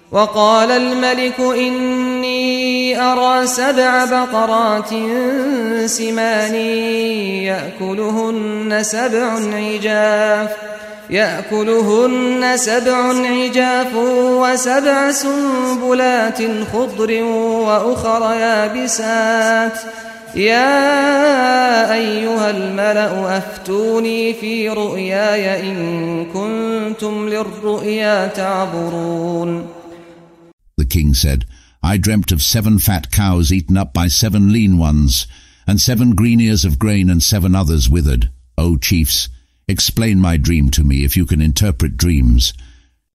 وقال الملك إني أرى 7 بقرات سمان يأكلهن سبع عجاف و7 سنبلات خضر وأخر يابسات يا أيها الملأ أفتوني في رؤياي إن كنتم للرؤيا تعبرون. The king said, I dreamt of 7 fat cows eaten up by 7 lean ones, and 7 green ears of grain and 7 others withered. O chiefs, explain my dream to me if you can interpret dreams.